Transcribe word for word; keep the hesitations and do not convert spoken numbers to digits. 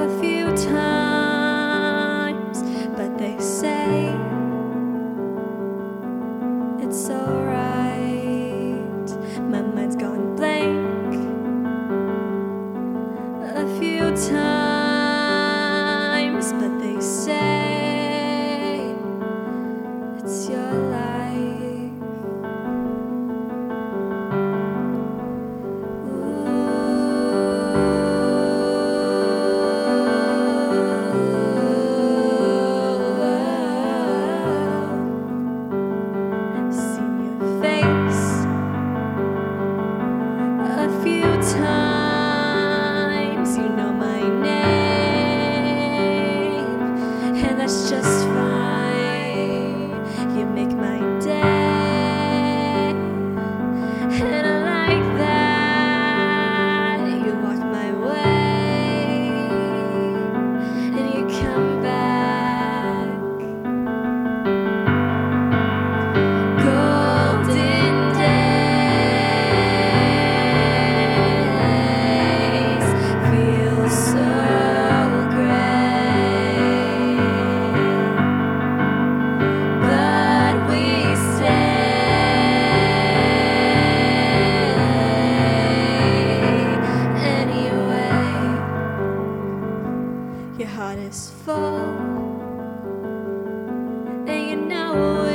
a few times, but they say it's alright. My mind's gone blank a few times, but they say it's your life. That's just fine. You make my day, and I like that. You walk my way, and you come back. Golden days feel so your heart is full, and you know